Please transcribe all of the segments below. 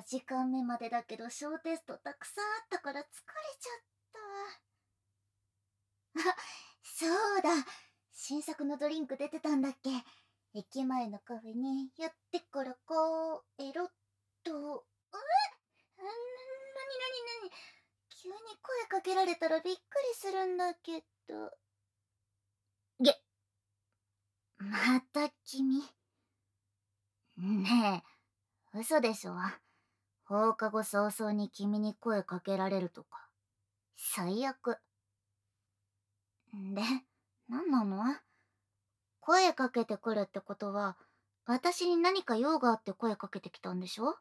時間目までだけど小テストたくさんあったから疲れちゃった。あ、そうだ。新作のドリンク出てたんだっけ。駅前のカフェにやってからこう、エロっと。なになになに、急に声かけられたらびっくりするんだけど。また君。ねえ、嘘でしょ。放課後早々に君に声かけられるとか。最悪。で、なんなの？声かけてくるってことは、私に何か用があって声かけてきたんでしょ？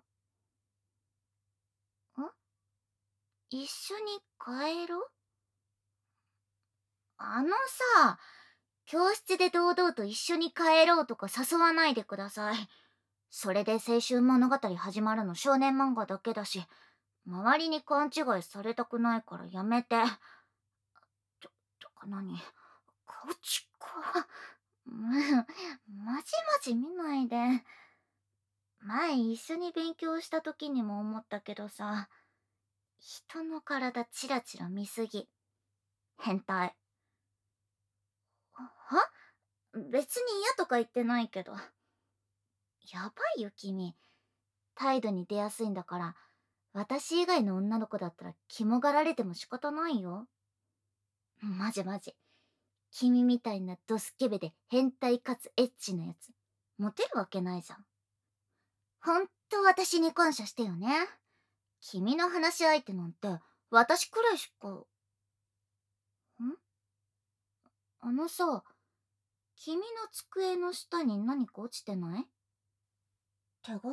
一緒に帰ろう？さ、教室で堂々と一緒に帰ろうとか誘わないでください。それで青春物語始まるの少年漫画だけだし、周りに勘違いされたくないからやめて。とか何？こっちか。まじまじ見ないで。前一緒に勉強した時にも思ったけどさ、人の体チラチラ見すぎ。変態。別に嫌とか言ってないけど。やばいよ君。態度に出やすいんだから、私以外の女の子だったら肝がられても仕方ないよ。マジマジ。君みたいなドスケベで変態かつエッチなやつ、モテるわけないじゃん。ほんと私に感謝してよね。君の話し相手なんて私くらいしか。さ、君の机の下に何か落ちてない？手紙？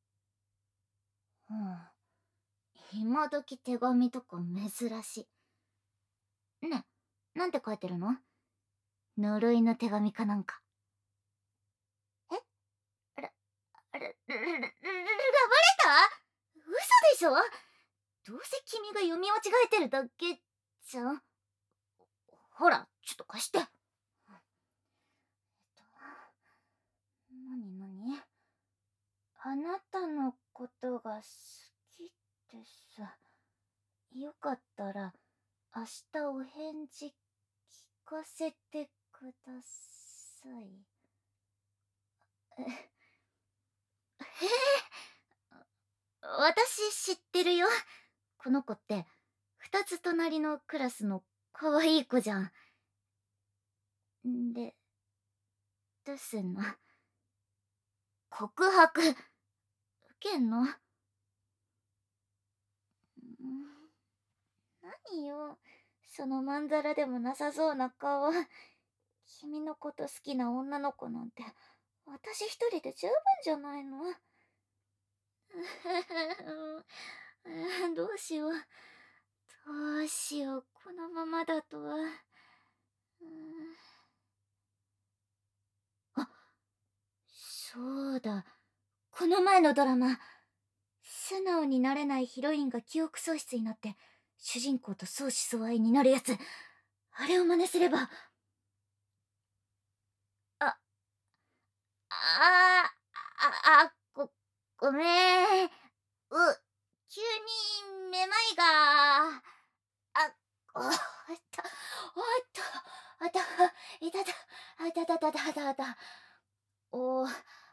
今時手紙とか珍しい。ね、なんて書いてるの？呪いの手紙かなんか。え？バレた？嘘でしょ？どうせ君が読み間違えてるだけじゃん。ほら、ちょっと貸して。なになに？あなたのことが好きです。よかったら明日お返事聞かせてください。私知ってるよ。この子って二つ隣のクラスの可愛い子じゃん。で、どうすんの？告白受けんの？何よ、そのまんざらでもなさそうな顔。君のこと好きな女の子なんて私一人で十分じゃないの？どうしよう。どうしよう、このままだと。あ、そうだ。この前のドラマ、素直になれないヒロインが記憶喪失になって主人公と相思相愛になるやつ。あれを真似すれば。あ、あごめん。急にめまいが。おっと、あた、いたた、あたたたたたた。頭、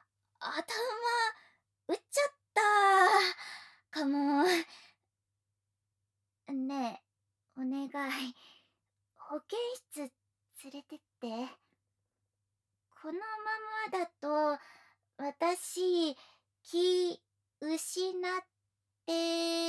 打っちゃったかも。ねえ、お願い。保健室連れてって。このままだと、私、気失って